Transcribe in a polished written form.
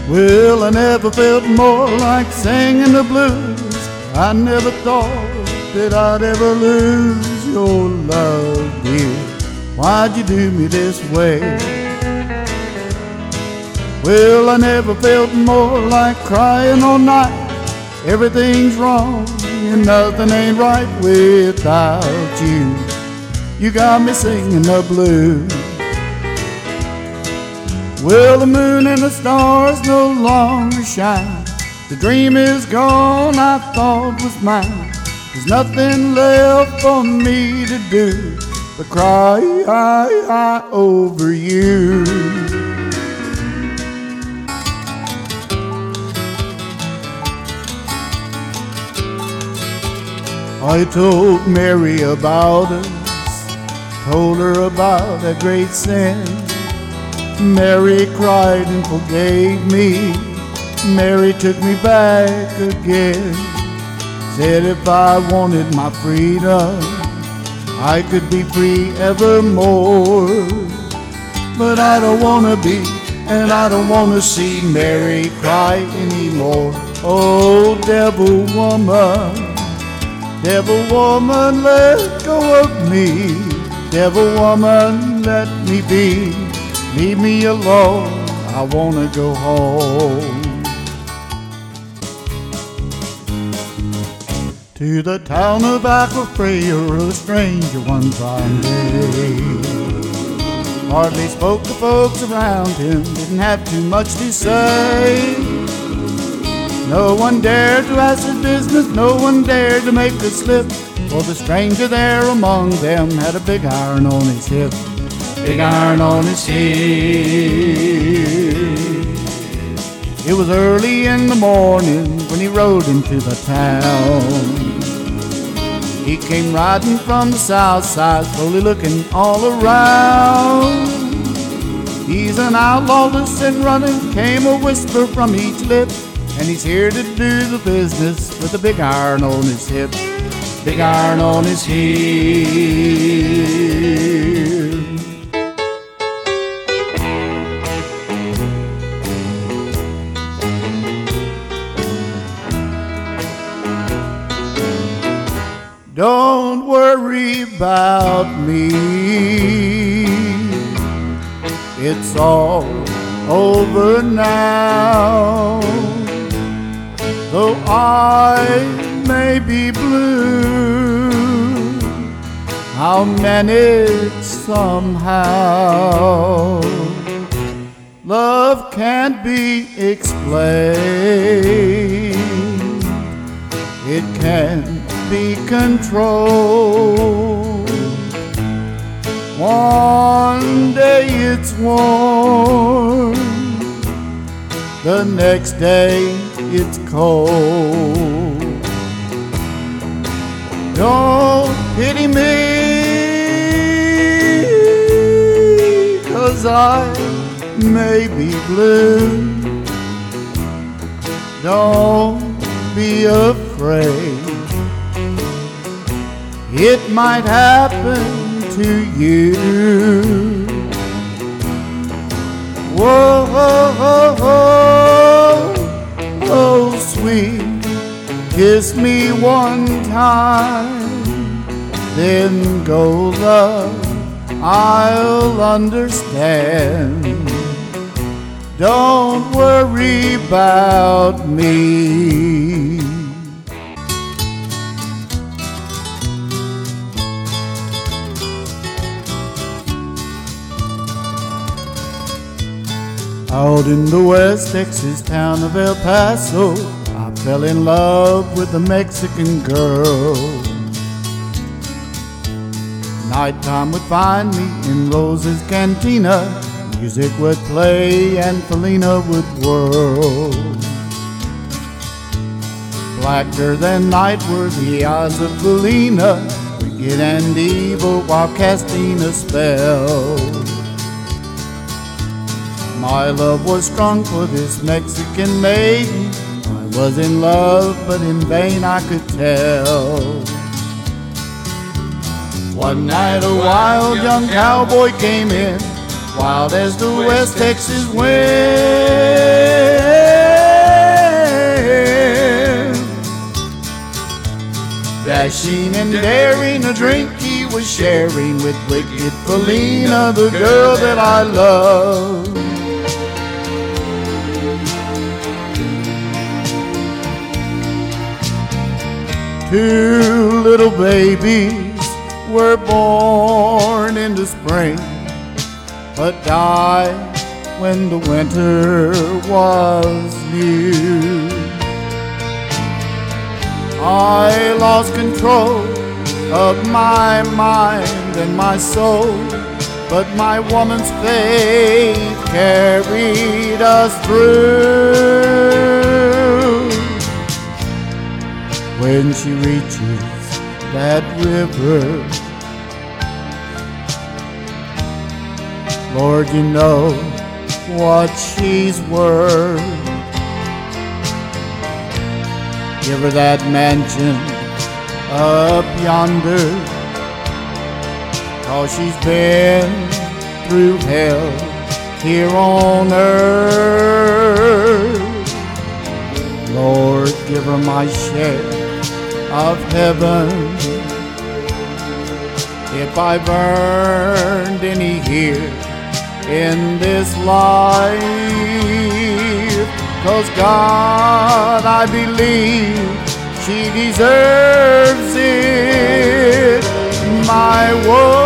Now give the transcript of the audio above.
Well, I never felt more like singing the blues. I never thought that I'd ever lose your love, dear. Why'd you do me this way? Well, I never felt more like crying all night. Everything's wrong and nothing ain't right without you. You got me singing the blues. Well, the moon and the stars no longer shine. The dream is gone I thought was mine. There's nothing left for me to do but cry over you. I told Mary about us, told her about a great sin. Mary cried and forgave me. Mary took me back again. Said if I wanted my freedom, I could be free evermore. But I don't want to be, and I don't want to see Mary cry anymore. Oh, devil woman, let go of me. Devil woman, let me be. Leave me alone, I want to go home. To the town of Aquafreya, a stranger one fine day. Hardly spoke to folks around him, didn't have too much to say. No one dared to ask his business, no one dared to make a slip, for the stranger there among them had a big iron on his hip. Big iron on his hip. It was early in the morning when he rode into the town. He came riding from the south side, slowly looking all around. He's an outlaw, loose and running, came a whisper from each lip, and he's here to do the business with a big iron on his hip. Big iron on his hip. Don't worry about me, it's all over now. Though I may be blue, I'll manage somehow. Love can't be explained, it can't be controlled. One day it's warm, the next day it's cold. Don't pity me, 'cause I may be blue. Don't be afraid, it might happen to you. Whoa, oh, oh, oh, sweet, kiss me one time, then go, love, I'll understand. Don't worry about me. Out in the West Texas town of El Paso, I fell in love with a Mexican girl. Nighttime would find me in Rose's Cantina, music would play and Felina would whirl. Blacker than night were the eyes of Felina, wicked and evil while casting a spell. My love was strong for this Mexican maiden. I was in love, but in vain I could tell. One night a wild young cowboy came in, wild as the West Texas wind. dashing and daring, a drink he was sharing with wicked Felina, the girl that I love. Two little babies were born in the spring, but died when the winter was new. I lost control of my mind and my soul, but my woman's faith carried us through. When she reaches that river, Lord, you know what she's worth. Give her that mansion up yonder, 'cause she's been through hell here on earth. Lord, give her my share of heaven. If I've earned any here in this life, 'cause God, I believe she deserves it. My woman